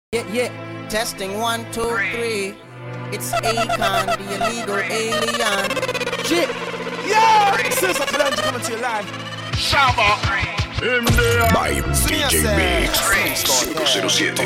Yeah, testing 1, 2, 3. It's Akon, the illegal alien. Shit. Yeah, since I'm glad to come into your life. Shaba. By DJ Mix 007.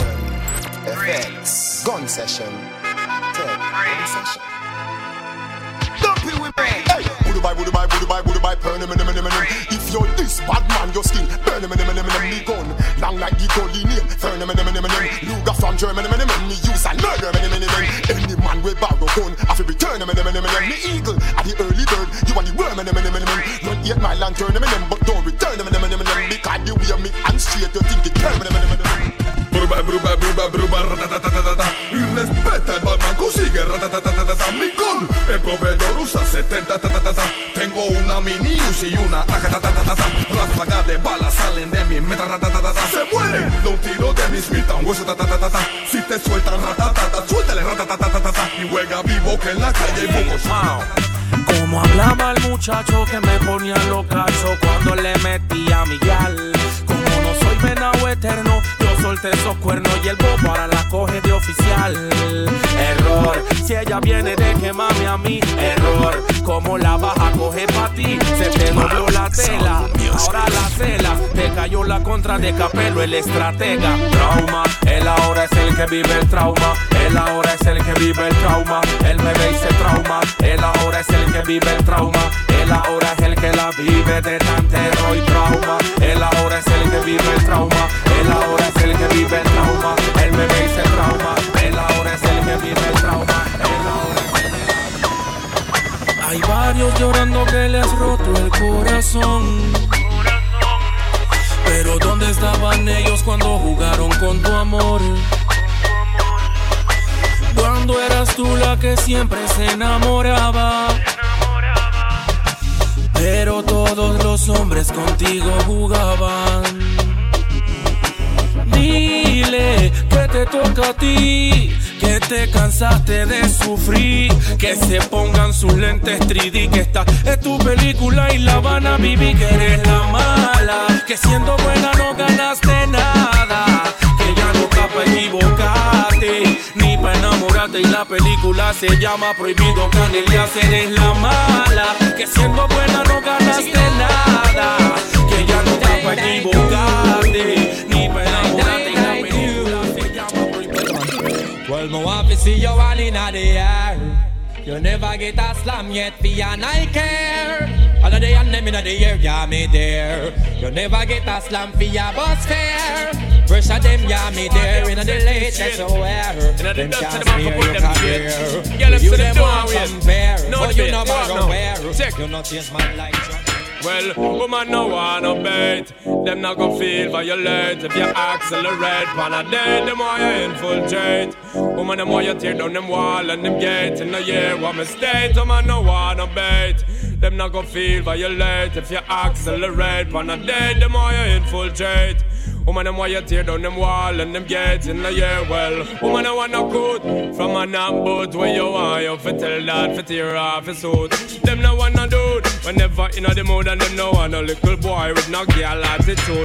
FX. Gun session. Gun session. Don't be with me. Hey. Budu-bye, burn him. If you're this bad man, your skin burn him, me gun. Long like the gully name, burn him. Luga from Germany, me use and murder, Any man will borrow gun, I feel return him, me eagle, at the early bird, you want the worm, Run 8 mile and turn him, but don't return him, because the way me and straight, you think it turn him, Bruba, ratatatata. Y respeta el Batman, consigue ratatatata. Mi gun, el proveedor usa 70 tatatata. Tengo una mini Uzi y una tatatata. Ráfagas de balas salen de mi meta ratatatata. Se mueren de un tiro de mi Smith, un hueso tatatata. Si te sueltan ratatata, suéltale ratatatata. Y juega vivo que en la calle hay pocos. Como hablaba el muchacho que me ponía locazo cuando le metía a mi gal. Como no soy venado eterno, yo solté esos cuernos y el bobo ahora la coge de oficial. Error, si ella viene de quemarme a mí. Error, como la baja coge pa' ti. Se te dobló la tela, ahora la cela. Te cayó la contra de Capelo, el estratega. Trauma, él ahora es el que vive el trauma. Él ahora es el que vive el trauma. Él me ve y se trauma. Él ahora es el que vive el trauma. Él ahora es el que la vive de tan terror y trauma. Él ahora es el que vive el trauma. Él ahora es el que vive el trauma. Él me ve y se trauma. Él ahora es el que vive el trauma. Él ahora es el que... Hay varios llorando que les roto el corazón. Pero ¿dónde estaban ellos cuando jugaron con tu amor? Cuando eras tú la que siempre se enamoraba. Pero todos los hombres contigo jugaban. Dile que te toca a ti, que te cansaste de sufrir. Que se pongan sus lentes 3D, que esta es tu película y la van a vivir. Que eres la mala, que siendo buena no ganaste nada. Que ya no está para equivocarte ni para enamorarte. Y la película se llama Prohibido Canelias. Eres la mala, que siendo buena no ganaste nada. Que ya no está para equivocarte ni para enamorarte. Y la película se llama Prohibido. Well, my want to see you all in the air. You never get a slam yet, for and I care. All of the and them in the air, yeah, me there. You never get a slam for your bus fare. Fresh of them, yeah, me there. In the latest aware. Them can't smear your career. You them want compare. But you know about where. You not change man like John. Well, woman no wanna bait. Them not gon' feel violate. If you accelerate pan a day, them why you infiltrate. Woman them why you tear down them wall and them gate. In a year what mistake, woman no wanna bait. Them not gon' feel violate. If you accelerate pan a day, them why you infiltrate. Woman them why you tear down them wall and them gates in the year. Well, woman I want no good from a knock boat where you want you fi tell that fi tear off his suit. Them no want no dude whenever in the mood, and them no want no little boy with no girl attitude.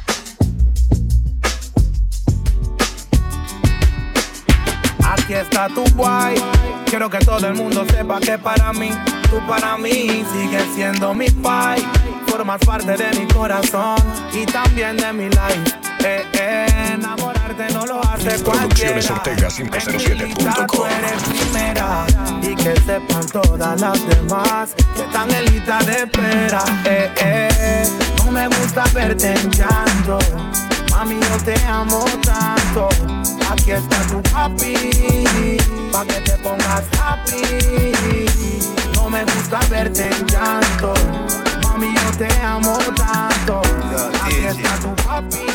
Aquí está tu guay. Quiero que todo el mundo sepa que para mí, tú para mí sigues siendo mi pai. Formas parte de mi corazón y también de mi life. Enamorarte no lo hace cualquiera. Producciones Ortega 507.com. Tú eres primera y que sepan todas las demás que están en lista de espera. No me gusta verte en llanto. Mami, yo te amo tanto. Aquí está tu papi, pa' que te pongas happy. No me gusta verte en llanto. Mami, yo te amo tanto. Aquí está tu papi.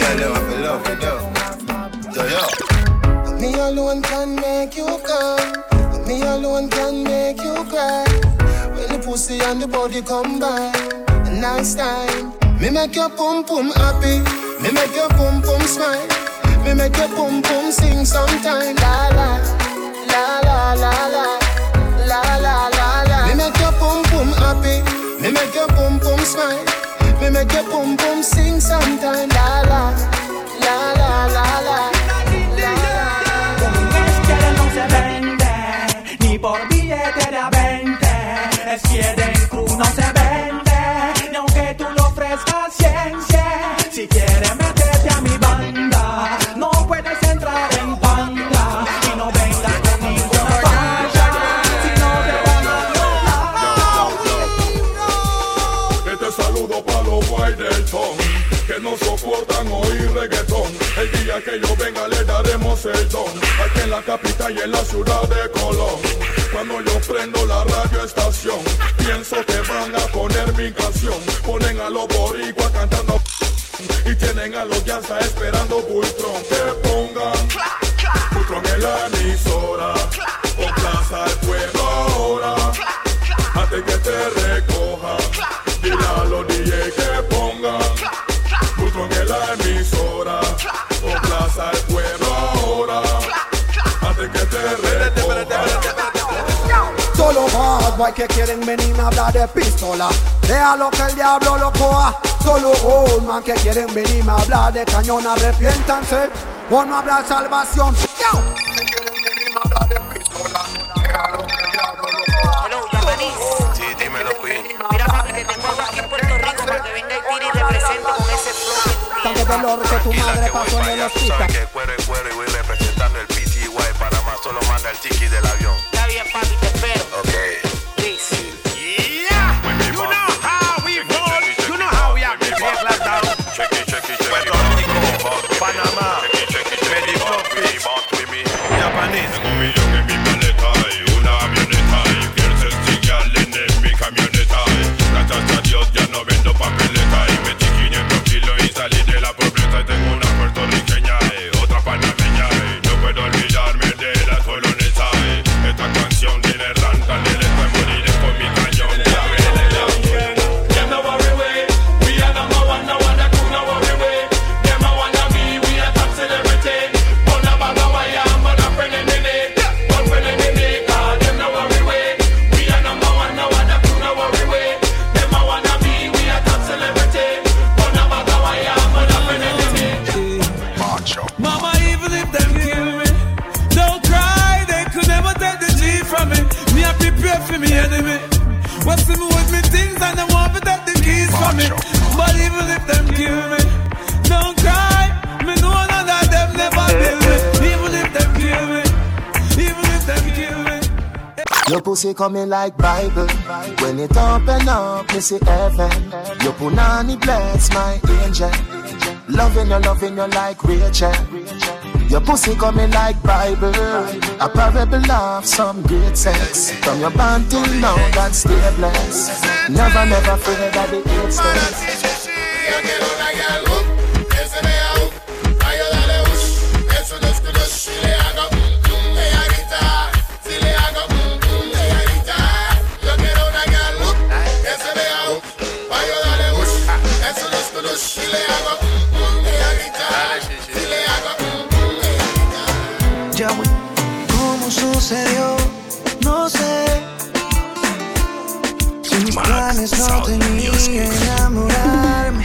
Me alone can make you come. Me alone can make you cry. When the pussy and the body combine, a nice time. Me make your pum pum happy. Me make your pum pum smile. Me make your pum pum sing sometime. La la, la la la la, la la la la. Me make your pum pum happy. Me make your pum pum smile. Me make your pum pum sing sometime. La la, la la la la, la mujeres quieren crew, no se vende, ni aunque tú lo ofrezcas ciencia. Si quieres meterte a mi banda, no puedes entrar en panda y no vengas con ninguna falla, si no te van a violar. Este saludo pa' los guay del ton, que no soportan oír reggaetón. El día que yo venga le daremos el don, aquí en la capital y en la ciudad de Colón. Cuando yo prendo la radioestación, pienso que van a poner mi canción. Ponen a los boricuas cantando y tienen a los Yanza esperando Bultron. Que pongan Bultron en la emisora, o plaza al pueblo ahora, antes que te recoja. Dile a los DJ que pongan Bultron en la emisora, o plaza al pueblo ahora, antes que te recoja. Solo bad boy que quieren venir a hablar de pistola, déjalo que el diablo lo coja. Solo old man que quieren venir a hablar de cañón, arrepiéntanse o no habrá salvación. Yo. Que quieren venir a hablar de pistola, déjalo que el diablo lo coja. Hello, Japanese. Sí, dímelo, Queen. Mira, papi, te tengo algo aquí en Puerto Rico para que venga y tire y represente con ese flow que tú Tanto tienes. dolor que tu madre pasó en el hospital. Sabes que cuero es cuero y voy representando el PTY. Para más solo manda el tiki del avión. Está bien, papi, te espero. Ok. Please. Yeah, you know how we roll. You know how we have to take like down. Puerto Rico, Panamá, Japanese. Tengo un millón en mi maleta y una avioneta y quiero sencillarle en mi camioneta. Gracias a Dios ya no vendo papeleta y metí 500 kilos y salí de la pobreza. Y tengo una puertorriqueña, otra panameña, no puedo olvidarme de la colonesa. Esta canción tiene ranta, le estoy morir con mi cañón. Mama, even if them kill me, don't cry, they could never take the G from me. Me I prepare for me enemy. What's the move with me things and they want to take the keys from me. But even if them kill me, don't cry, me know none of them never build me. Even if them kill me, even if them kill me. Your pussy coming like Bible. When it open up, me see heaven. Your punani bless my angel. Loving you like Rachel. Your pussy coming like Bible. A parable of some great sex. From your band till now, God stay blessed. Never, never fear that the AIDS stays. ¿Cómo sucedió? No sé. Si mis planes no tenían enamorarme.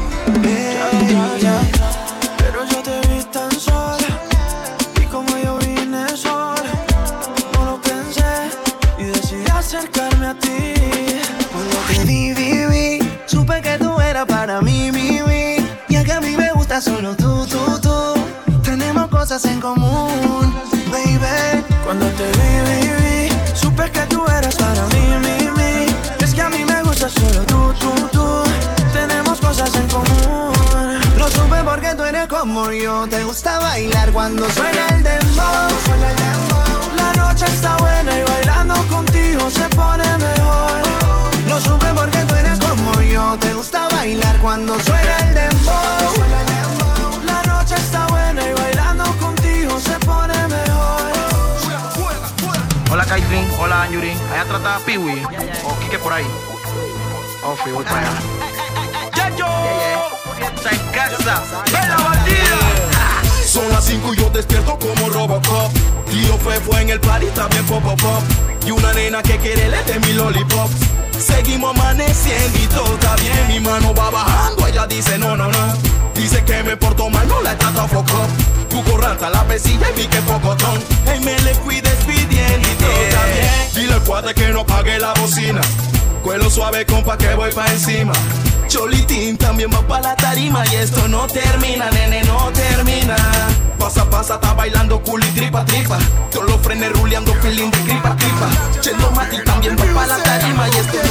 Pero yo te vi tan sola. Y como yo vine sola, no lo pensé y decidí acercarme a ti. Cuando te vi, supe que tú eras para mí, mi. Ya que a mí me gusta solo tú. Tenemos cosas en común, baby. Cuando te vi, supe que tú eras para mí. Es que a mí me gusta solo tú. Tenemos cosas en común. Lo supe porque tú eres como yo. Te gusta bailar cuando suena el dembow. La noche está buena y bailando contigo se pone mejor. Lo supe porque tú eres como yo. Te gusta bailar cuando suena el dembow. La noche está buena y bailando contigo se pone mejor. Hola Caitlyn, hola Yuri. Allá trata a Piwi o Kike por ahí. Oh, fui, voy para allá. ¡Yayo! Fiesta en casa. ¡Ven la bandida! Son las 5 y yo despierto como Robocop. Tío fue en el party, también pop. Y una nena que quiere le de mi lollipop. Seguimos amaneciendo y todo está bien. Mi mano va bajando, ella dice no. Dice que me porto mal, no la trata foco. Tu corranta la pesilla y vi que pocotón. Hey, me le fui despidiendo y todo está bien. Dile al Puede que no pague la bocina. Cuelo suave, compa, que voy pa' encima. Cholitín también va pa' la tarima. Y esto no termina, nene, no termina. Pasa, pasa, está bailando cool y tripa, tripa. Todos los frenes ruleando, feeling de cripa, cripa. Chelo Mati también va pa' la tarima. Y esto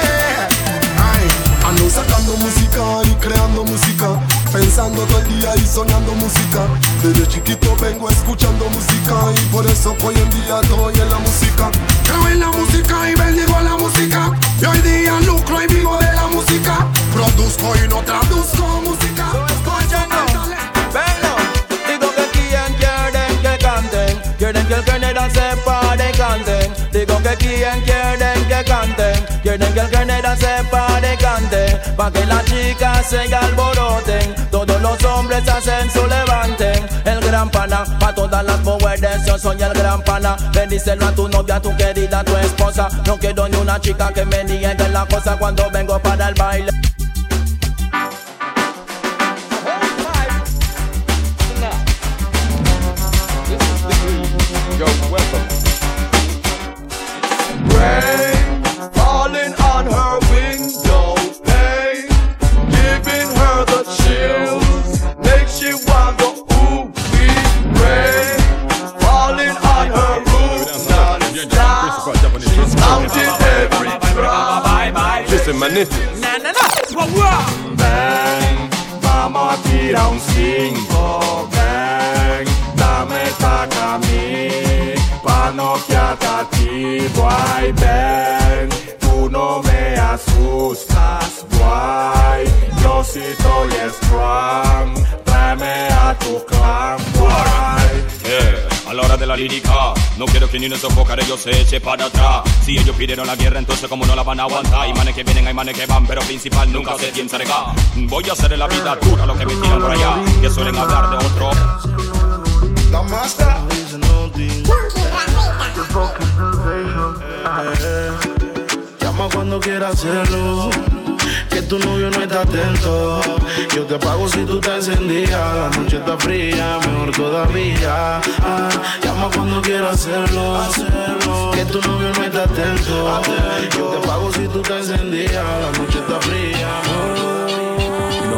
ando sacando música y creando música, pensando todo el día y soñando música. Desde chiquito vengo escuchando música y por eso hoy en día estoy en la música. Creo en la música y bendigo la música. Y hoy día lucro y vivo de la música. Produzco y no traduzco música. Venlo, digo que quien quieren que canten, quieren que el Caneda sepa de canten. Digo que quien quieren que canten, quieren que el Caneda sepa de canten. Pa' que las chicas se alboroten, todos los hombres hacen su levanten. El gran pana, pa' todas las mujeres yo soy el gran pana. Bendícelo a tu novia, a tu querida, a tu esposa. No quiero ni una chica que me niegue la cosa cuando vengo para el baile. Rain falling on her window pane, giving her the chills, makes she want the ooh-wee. Rain falling on her roof, non-stop, she's counting every drop. Listen, magnifico. Ven, vamos a tirar un 5. Ven, dame taca a mí, pa' noquearte a ti, boy. Ven, tú no me asustas, boy. Yo sí estoy strong, tráeme a tu clan, boy. A la hora de la lírica, no quiero que ni uno sofocar, ellos se eche para atrás. Si ellos pidieron la guerra, entonces como no la van a aguantar. Hay manes que vienen, hay manes que van, pero principal nunca se piensa negar. Voy a hacer en la vida dura lo que me tiran por allá, que suelen hablar de otro. La máscara. Llama cuando quieras hacerlo, que tu novio no está atento. Yo te pago si tú te encendías. La noche está fría, mejor todavía. Llama cuando quieras hacerlo, que tu novio no está atento. Yo te pago si tú te encendías. La noche está fría. No,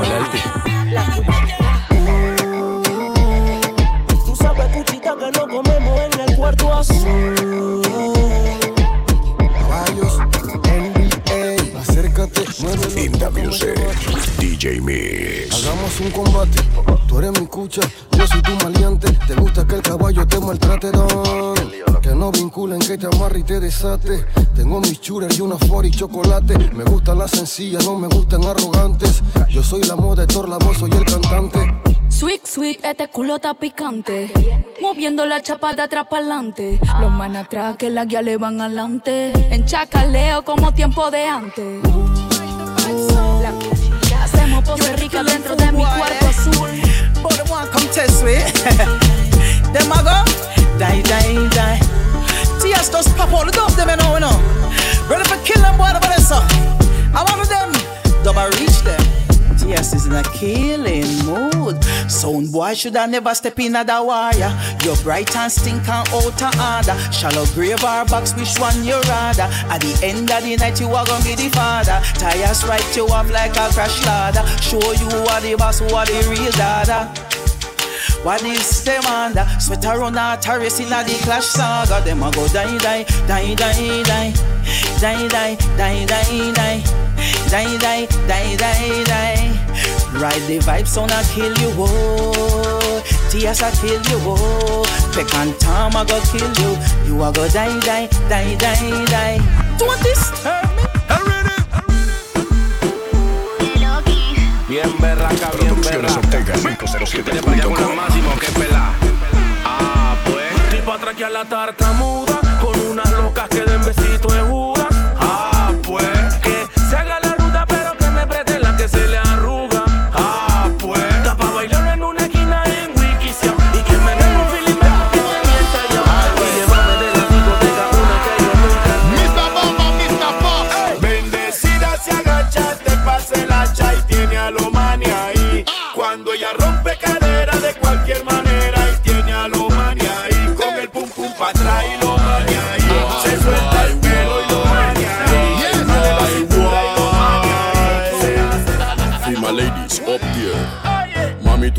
Tú sabes, cuchita, que no comemos en el cuarto azul. Caballos, NBA, acércate, muévelo. In the music, DJ Mix. Hagamos un combate, tú eres mi cucha, yo soy tu maleante. Te gusta que el caballo te maltrate, don. Que no vinculen, que te amarre y te desate. Tengo mis shooters y una Ford y chocolate. Me gustan las sencillas, no me gustan arrogantes. Yo soy la moda, Héctor Lavoe, soy el cantante. Sweet, sweet, este culo está picante. Moviendo la chapa de atrás pa'lante. Los man atrás que la guía le van adelante. En chacaleo como tiempo de antes. Hacemos pose rica dentro de mi cuarto azul. But the one come test me. Them a go die, die, die. TS just pop all the dope them, you know. Ready for kill them, boy, over there, so I want them double reach them. TS is in a killing mood. Sound boy should have never step in at the wire. You're bright and stink and out of order. Shallow grave or box, which one you rather? At the end of the night you are gonna be the father. Tires right you up like a crash ladder. Show you what the boss, what the real dada. What is them under? Sweater on a terrace in a the clash saga. Them a go die, die, die, die, die. Die, die, die, die, die. Die, die, die, die, die. Ride the vibes on a kill you, oh. TS a kill you, oh. Peck and Tom a go kill you. You a go die, die, die, die, die. Don't disturb me. Bien berraca, bien berraca. Viene para allá con la máximo que pela. Ah, pues. Estoy pa' traquear la tartamuda con unas locas que den besito de Judas. Ah, pues. Que se haga la ruta pero que me preste la que se le arruga. Ah, pues. Está pa' bailar en una esquina en Wikisia y que me den un feeling que me mienta yo. Y llévame de la discoteca una que yo nunca. Mr. Bomba, Mr. Pop. Bendecida se agacha, te pase la chai, tiene a lo mani ahí. Cuando ella rompe cadera de cualquier manera y tiene a lo mani ahí. Con el pum pum pa' atrás y lo mani ahí. Se suelta el pelo.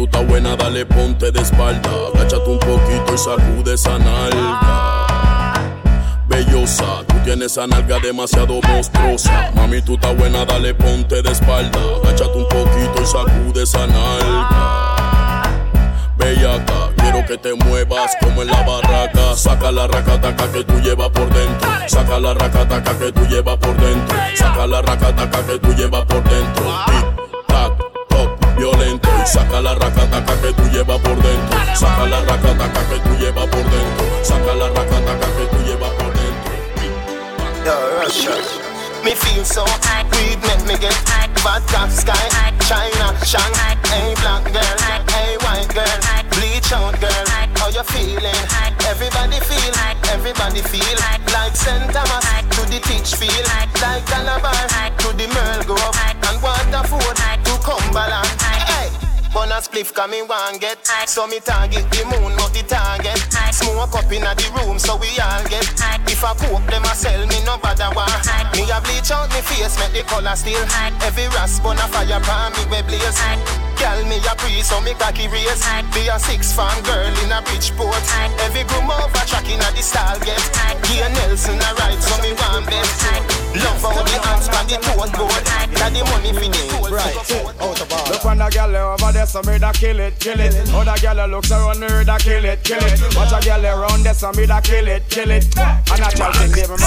tú estás buena, dale ponte de espalda. Agáchate un poquito y sacude esa nalga. Bellosa, tú tienes esa nalga demasiado monstruosa. Mami, tú estás buena, dale ponte de espalda. Agáchate un poquito y sacude esa nalga. Bellaca, quiero que te muevas como en la barraca. Saca la racataca que tú llevas por dentro. Saca la racataca que tú llevas por dentro. Saca la racataca que tú llevas por dentro. Tic, tac, toc, violento. Y saca la racataca que tú llevas por dentro. Saca la racataca que tú llevas por dentro. Saca la racataca que tú llevas por dentro. Yo, Russia. Me feel so weed make me get vodka sky, China, Shanghai, hey black girl, hey white girl, bleach out girl, how you feeling? Everybody feel like St. Thomas to the Teach Field, like Calabar to the Merle Grove, and Waterford to Cumberland. Hey, wanna spliff 'cause me want get, so me target the moon not the target. Smoke up inna the room so we all get. If I coke them a sell me no bother war. Me a bleach out me face make the color still. Every rasp on a fire pan me we blaze. Girl me a pre so me cocky race. Be a 6 farm girl in a Bridgeport. Every groom over track inna the stall get. Here Nelson a ride so me want best. Love how the hands pan the tote board. Got the money for the toll. Right. Look on the girl over there so me da kill it. Other girl looks around me da kill it. Watch a girl around there so me da kill it. And I tell thing baby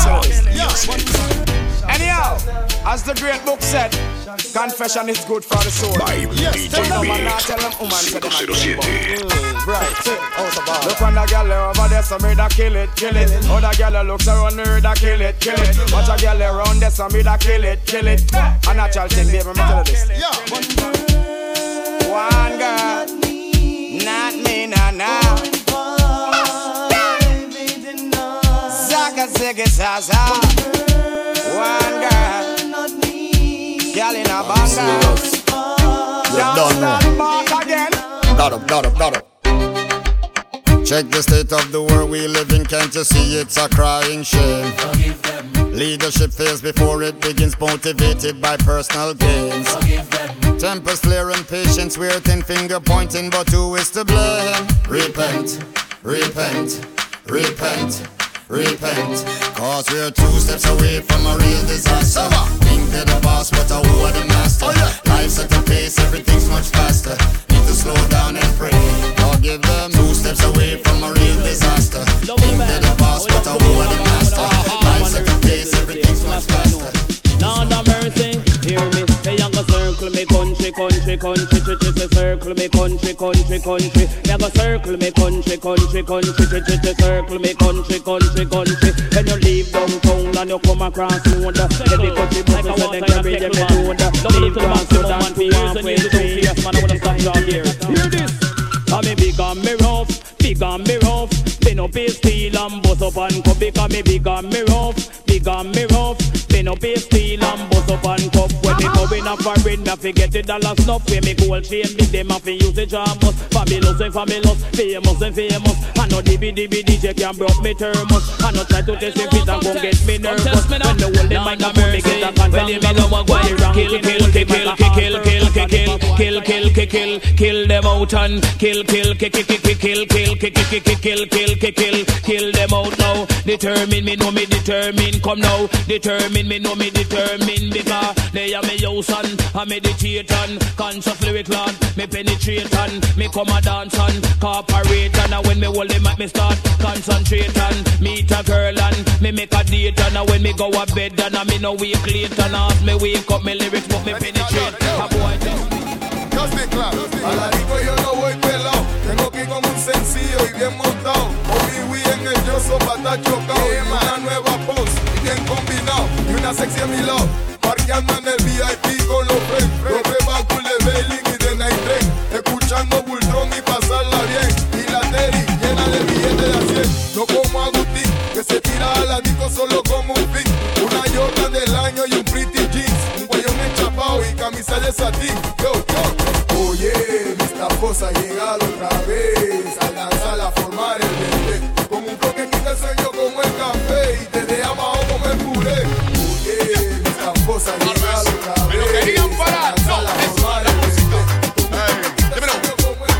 anyhow, as the great book said, confession is good for the soul. No man not tell them woman say them right. Look on the girl over there so me da kill it. Other girl looks around me da kill it. Watch a girl around there so me da kill it. And I tell thing baby me tell you this. One girl, not me, nah. Zaga ziggy zaza. One girl, not me. Girl in a banga. Just stand back again. Not up. Check the state of the world we live in, can't you see it's a crying shame? Leadership fails before it begins, motivated by personal gains. Tempers flare and patience wearing, finger pointing, but who is to blame? Repent. Cause we're 2 steps away from a real disaster. Think they're the boss, but who are the master? Life's at a pace, everything's much faster. Need to slow down and pray. Forgive them. 2 steps away from a real disaster. Think they're the boss, but who are the master? Life's at a pace, everything's much faster. Lord of mercy, hear me. They young go circle me country. Circle me country. They go circle me country. Circle me country. When you leave downtown and you come across road, every country buses and then carry every road. Leave France to that for one way to yes, man, I wanna stop down here. Hear this. I'm big and me rough. Been up a steel and bust up and cup. Because me big and me rough. Been up a steel and bust up and cup. When me go in a foreign, me forget the dollar snuff. When me gold chain, big them a fi use the jammers. Fabulous, famous. I know DB DJ can broke me thermos. I know try to test me fit and come get me nervous. When the whole them might not me get a contact. Kill them out and kill them out now. Determine me know me determine. Come now, determine me know me determine. Because they are me house and I meditate and conscious lyric land. Me penetrate and me come a dance and corporate. And when me hold them at me start concentrate and meet a girl and me make a date. And when me go a bed and I me no wake late. And as me wake up me lyrics but me penetrate. A boy just be claro. A la disco yo no voy pelado. Tengo que ir como un sencillo y bien montado. Obi en el yoso pa' estar chocado. Y una nueva pose y bien combinado. Y una sexy a mi lado. Parqueando en el VIP con los friends. Los rebacos de Bailing y de Night Train. Escuchando Bulldog y pasarla bien. Y la Terry llena de billetes de 100. No como Agustín, que se tira a la disco solo como un fin. Una Jordan del año y un pretty jeans. Un guayón enchapado y camisa de satín. Yo. Oye, esta cosa ha llegado otra vez a lanzar a formar el verde. Con un toque quita el sueño como el café y te deja abajo como el puré. Oye, esta cosa ha llegado otra vez a lanzar a formar el verde. Con un toque quita el sueño como el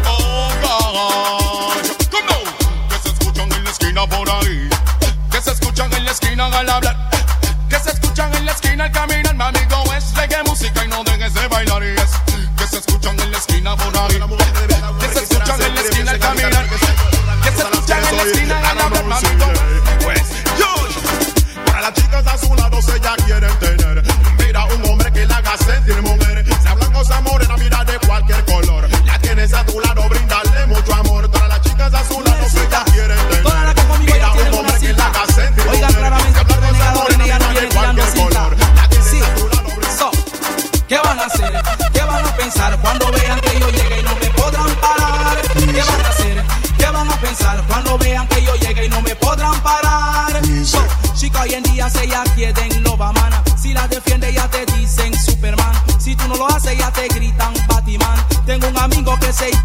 se escuchan en la esquina al hablar, que se escuchan en la esquina al caminar. Mami, go es reggae música y no dejes de bailar. Y es que se escuchan en la esquina por ahí, que se escuchan en la esquina al caminar, que se escuchan en la esquina al hablar. Mami, go pues yo, para las chicas a su lado se ya quieren tener. Mira un hombre que la haga sentir mujer, sea blanco, sea morena, mira de cualquier color. La tienes a tu lado, brindarle mucho amor. Para las chicas a su lado se ya quieren tener. Mira un hombre que la haga sentir mujer, sea blanco, sea morena, mira de cualquier color. La tienes a tu lado, ¿qué van a hacer? ¿Qué van a pensar cuando vean que yo llegue y no me podrán parar? ¿Qué van a hacer? ¿Qué van a pensar cuando vean que yo llegue y no me podrán parar? Chica, hoy en día se ya quieren loba mana. Si la defiende ya te dicen Superman. Si tú no lo haces ya te gritan Batman. Tengo un amigo que se...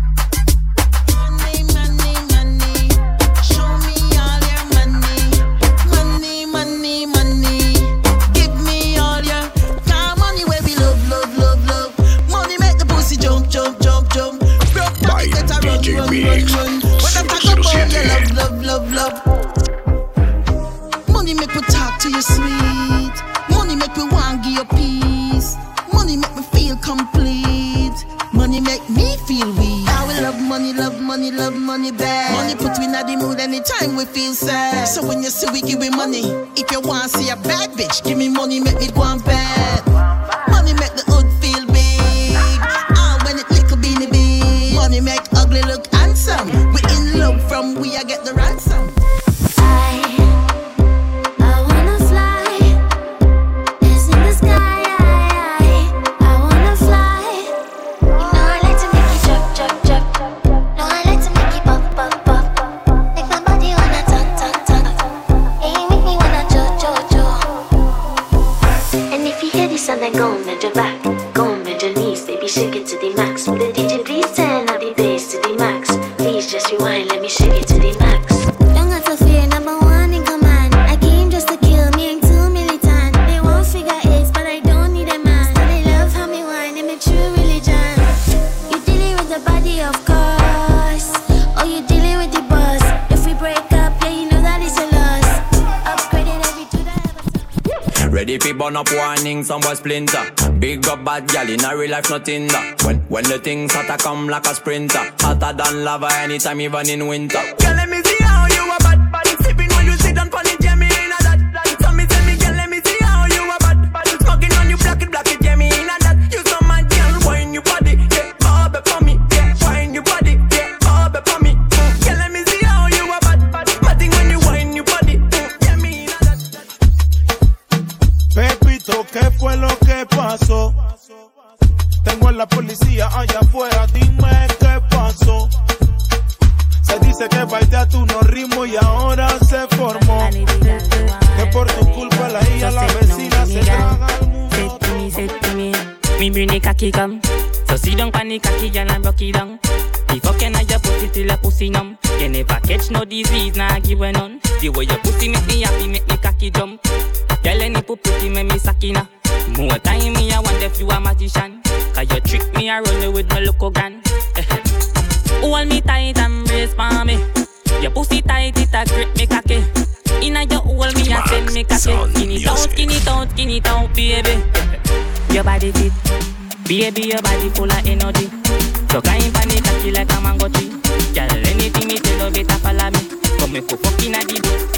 Money make me talk to you sweet. Money make me want give you peace. Money make me feel complete. Money make me feel weak. I will love money, love money, love money bad. Money put me in the mood anytime we feel sad. So when you see we give me money, if you want to see a bad bitch, give me money, make me go on bad. Money make the hood feel big. All when it little beanie big. Money make ugly look handsome. We in love from we I get the ransom. And then go on bend your back, go on bend your knees, baby shake it to the max. Will the DJ please turn up the bass to the max? Please just rewind, let me shake it to the max. Don't have to fear, number one in command. I came just to kill me, ain't too militant. They won't figure eight, but I don't need a man. So they love how me whine, and my true religion. You dealing with the body, of course, or you dealing with the boss. If we break up, yeah, you know that it's a loss. Upgraded every to the ready fi burn up warning, some boy splinter. Big up bad gal in a real life, nothing that. When the things hotter come like a sprinter. Hotter than lava anytime, even in winter. Girl, let me see how you a bad, bad. Sipping when you sit down on it, yeah, me in a that. So me tell me, girl, let me see how you a bad, bad. Smoking on you, black it, yeah, me in a that. You so mad, girl, wine your body, yeah, bob it for me, yeah, wine your body, yeah, bob it for me. Girl, let me see how you a bad, bad. Matting when you wine your body, yeah, me in a that. Pepito, ¿qué fue lo que pasó? Tengo a la policía allá afuera, dime qué pasó. Se dice que baitea tú no ritmo y ahora se formó. Que por tu culpa la hija, la vecina se traga al mundo. Say to me, me bring the cocky come. So sit down pan the cocky girl and rock it down. The fucking of your pussy till your pussy numb. You never catch no disease, nah give a none. The way your pussy make me happy, make me cocky jump. Girl, any pussy make me sakina. More time me I wonder if you a magician. Cause you trick me, I roll with my local gun. Hold me tight and brace for me. Your pussy tight, it a grip me cocky. Inna your hold me and send me cocky. Skin it out, skin it out, skin it out, baby. Your body fit, baby, your body full of energy. So kind pan it cocky like a mango tree. Girl, anything me tell you better follow me. Come me for fucking a the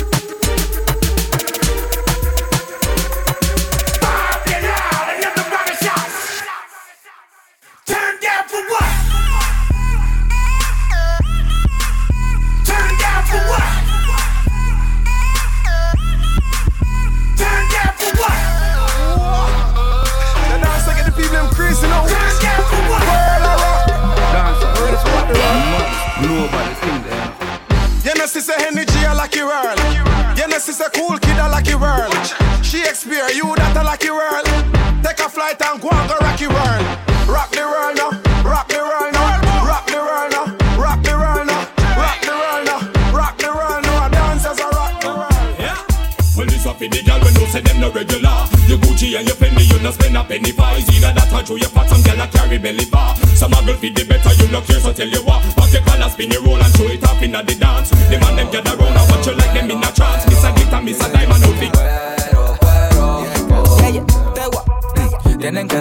Is a cool kid a lucky world. Shakespeare, you that a lucky world. Take a flight and go and go rocky world. Rock the world now, rock the world now, rock the world now, rock the world now, rock the world now, rock the world now. Dancers a rock the world. Yeah. Well, this up in the girl when you say them no regular. Your Gucci and your Fendi, you no spend a penny for. It's either that or through your pot, some girl a carry belly bar. Some a girl feed the better, you no care, so tell you what. Pack your collar, spin your roll and show it up in the dance. The man them gather round and watch you like them in a trance. Miss a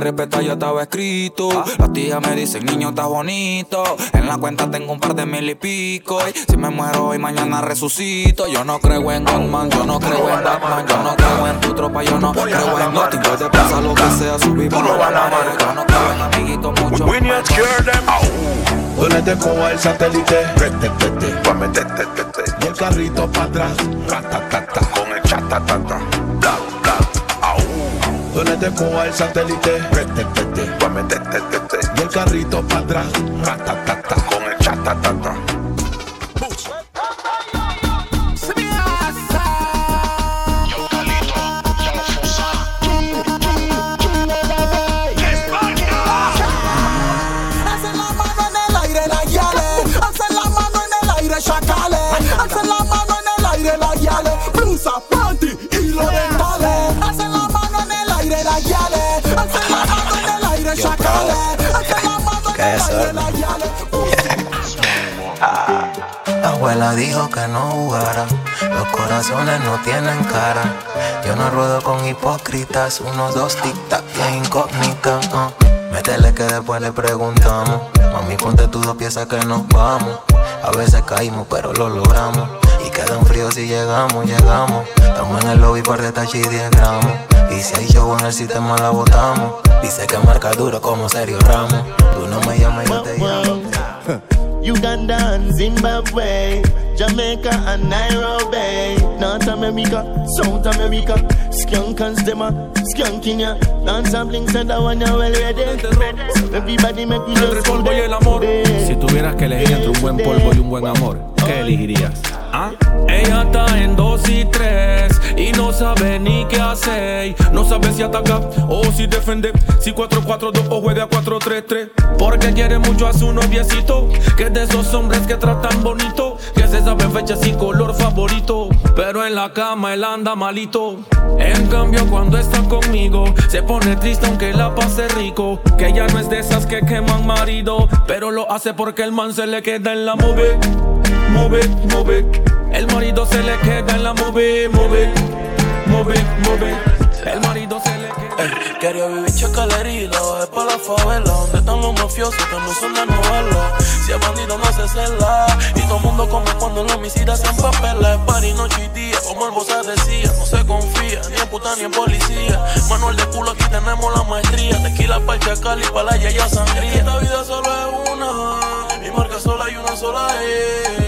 respeta ya estaba escrito. Las tías me dicen, niño, estás bonito. En la cuenta tengo un par de 1000 y pico. Y si me muero hoy, mañana resucito. Yo no creo en Gunman, yo no creo en Batman. Yo no creo en tu tropa, yo no creo en nothing. Puede pasar lo que sea, subir por la pared. Yo no creo en amiguitos, mucho. We need to cure them. Donde te cojo el satélite, y el carrito para atrás, ratatata, con el chatatata. Donde te cojo el satélite, y el carrito para atrás, ratatata, con el chatatata. Alza la mano en el aire, la guiale, blusa, panty y los dentales. Alza la mano en el aire, la guiale. Alza la mano en el aire, chacale. Alza la mano en el aire, la guiale. La abuela dijo que no jugara, los corazones no tienen cara. Yo no ruedo con hipócritas, 1, 2, tic-tac, que incógnita. Métele que después le preguntamos. Mami, ponte tus 2 piezas que nos vamos. A veces caímos, pero lo logramos. Y queda un frío si llegamos. Estamos en el lobby por retachi 10 gramos. Y si hay show en el sistema la botamos. Dice que marca duro como Sergio Ramos. Tú no me llamas, yo te llamo. Uganda and Zimbabwe, Jamaica and Nairobi, North America, South America, Skankers them a skanking ya. Dance and bling said that one you well ready. Everybody make me just el polvo y el amor. Si tuvieras que elegir entre un buen polvo y un buen amor, ¿qué elegirías? ¿Ah? Ella está en 2 y 3 y no sabe ni qué hacer. No sabe si ataca o si defiende, si 4-4-2 o juega 4-3-3. Porque quiere mucho a su noviecito, que es de esos hombres que tratan bonito, que se sabe fechas y color favorito, pero en la cama él anda malito. En cambio cuando está conmigo se pone triste aunque la pase rico. Que ella no es de esas que queman marido, pero lo hace porque el man se le queda en la move. El marido se le queda en la move. El marido se le queda. Quería vivir chacalerilo, es pa' la favela, donde están los mafiosos que no son de novela. Si es bandido no se cela, y todo el mundo come cuando los homicidas se empapela. Es party noche y día, como el bossa decía, no se confía, ni en puta ni en policía. Manuel de culo, aquí tenemos la maestría. Tequila pa'l chacal y pa' la yaya sangría. Esta vida solo es una, mi marca sola y una sola es.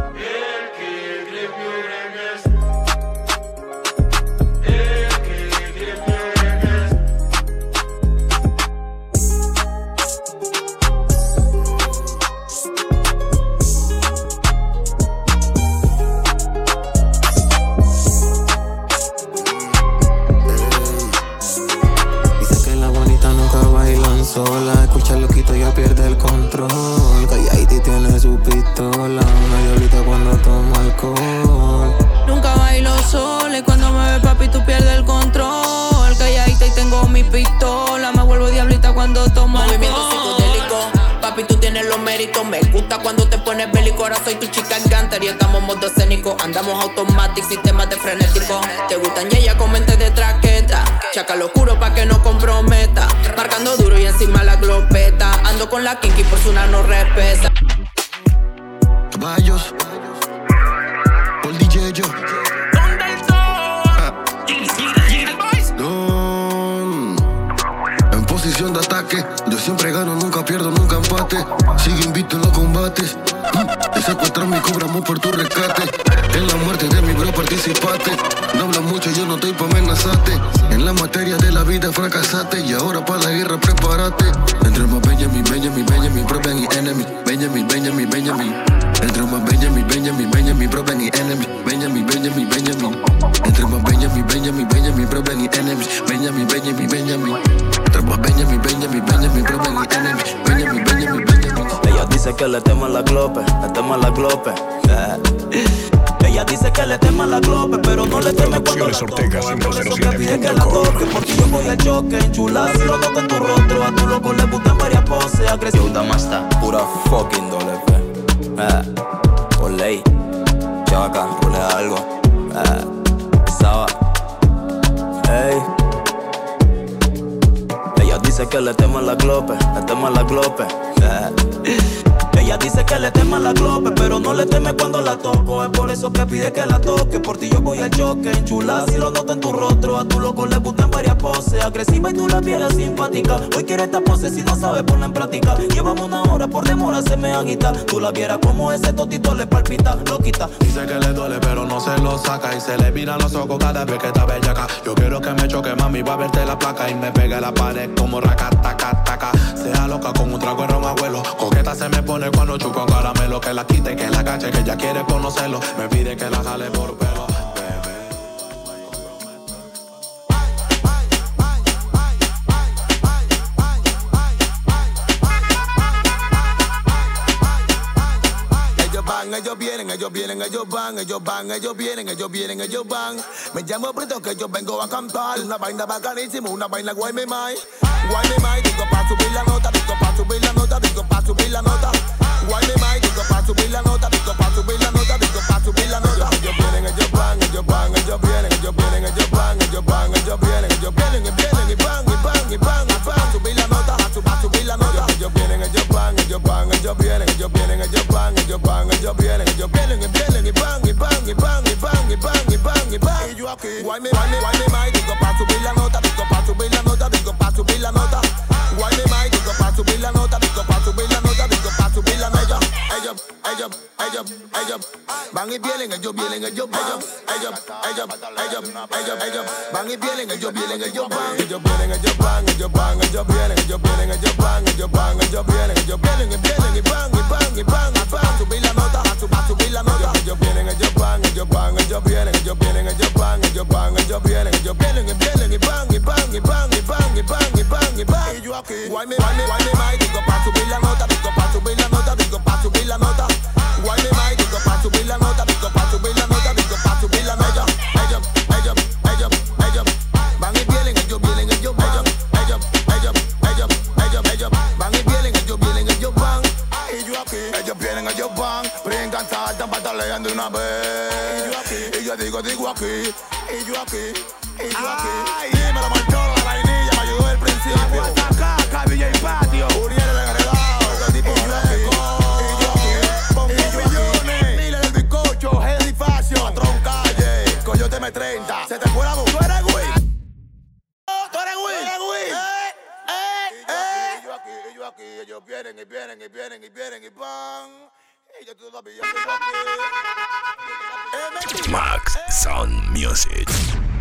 Sola, escucha loquito, ya pierde el control. Haití tiene su pistola, una diablita cuando toma alcohol. Nunca bailo sola y cuando me ve papi tú pierdes el control. Calladita y tengo mi pistola, me vuelvo diablita cuando tomo alcohol. Movimiento psicodélico, papi tú tienes los méritos. Me gusta cuando te pones bélico, ahora soy tu chica encantar y estamos modo escénico. Andamos automatic, sistemas de frenético. Te gustan y ella con mente de traqueta. Chaca lo oscuro pa' que no comprometa. Marcando duro y encima la glopeta. Ando con la kinky por su no respeta. Caballos, por DJ yo. En posición de ataque, yo siempre gano, nunca pierdo, nunca empate. Sigue invicto en los combates. Te secuestran y cobramos por tu rescate. En la muerte de mi bro participaste. No hablas mucho, yo no estoy pa' amenazarte. En la materia de la vida fracasaste. Y ahora pa' la guerra prepárate. Entre más Benjamin, problem y enemy. Benjamin. Entre más Benjamin, problem y enemy. Benjamin. Entre más Benjamin, problem y enemy. Benjamin. Entre más Benjamin, problem y enemy. Benjamin. Ella dice que le tema la glope, Ella dice que le tema la glope, pero no le teme cuando la toque. Por eso que pide que la toque, porque yo voy al choque. Enchulada, si lo toco en tu rostro. A tu loco le gustan varias poses. Agresivo, Damasta, pura fucking doble P. Por ley, chaca, rule algo. Saba, ey. Ella dice que le teman la clope, le teman la clope. Ella dice que le teman la clope, pero no le teme cuando la toco. Es por eso que pide que la toque. Por ti yo voy al choque. Chula, si lo noto en tu rostro. A tu loco le gustan varias poses. Agresiva y tú la vieras simpática. Hoy quiere esta pose si no sabe ponerla en práctica. Llevamos una hora, por demora se me agita. Tú la vieras como ese totito le palpita, lo quita. Dice que le duele, pero no se lo saca. Y se le miran los ojos cada vez que está bellaca. Yo quiero que me choque, mami, va a verte la placa. Y me pegue la pared como raca, taca, taca. Sea loca con un trago de ron, abuelo. Coqueta se me pone cuando chupo en caramelo. Que la quite, que la cache, que ella quiere conocerlo. Me pide que la jale por pelo. Ellos vienen, ellos vienen, ellos van, ellos van, ellos vienen, ellos vienen, ellos van. Me llamo Brito que yo vengo a cantar. Una vaina bacanísima, una vaina guay me mai. Guay me mai, digo pa' subir la nota, digo pa' subir la nota, digo pa' subir la nota. Guay me mai, digo pa' subir la nota, digo pa' subir la nota, digo pa' subir la nota. Ellos vienen, ellos van, ellos van, ellos vienen, ellos vienen, ellos van, ellos van, ellos vienen, ellos vienen, y vienen, y van, y van, y van, y van. Subir la nota, a subir la nota. Ellos vienen, ellos van, ellos van, ellos vienen, ellos vienen, ellos van, ellos van, ellos vienen, ellos vienen, y vienen, y van, y van, y van, y van, y van, y van, y van. Y yo aquí, guay me mai, digo pa' subir la nota, digo pa' subir la nota, digo pa' subir la nota. Guay me mai, digo pa' subir la nota, digo pa' subir la nota, digo pa' subir la nota. Ellos van y vienen, ellos vienen, ellos van. Ellos van y vienen, ellos vienen, ellos van. Ellos vienen, ellos van, ellos van, ellos vienen, ellos vienen, ellos van, ellos van, ellos vienen, ellos vienen, y vienen, y van, y van, y van, y van. Subir la nota, a subir la nota. Ellos vienen, ellos van, ellos van, ellos vienen, ellos vienen, ellos van, ellos van, ellos vienen, ellos vienen, y vienen, y van, y van, y van, y van, y van, y van, y van. Y yo aquí, guay me mai, digo pa' subir la nota, digo pa' subir la nota, digo pa' subir la nota. Guay me mai, digo pa' subir la nota, digo pa' subir la nota, digo pa' subir la nota. Ellos van y vienen, ellos vienen, ellos van. Ellos van y vienen, ellos vienen, ellos van. Y yo aquí, ellos vienen, ellos van. Brincan, saltan, patalean de una vez. Y yo digo aquí. Y yo aquí. Ay, dímelo, Marcholo, la vainilla, me ayudó el principio. Acá, DJ Patio, Uriel el enredado, este tipo Miles del bizcocho, Heavy Fashion, Patrón Calle, Coyote M30. Se te fue la voz. Tú eres Will. Tú eres Will. Y yo aquí, ellos vienen, y vienen, y vienen, y vienen, y van. Y yo todavía estoy aquí. Max Sound Music.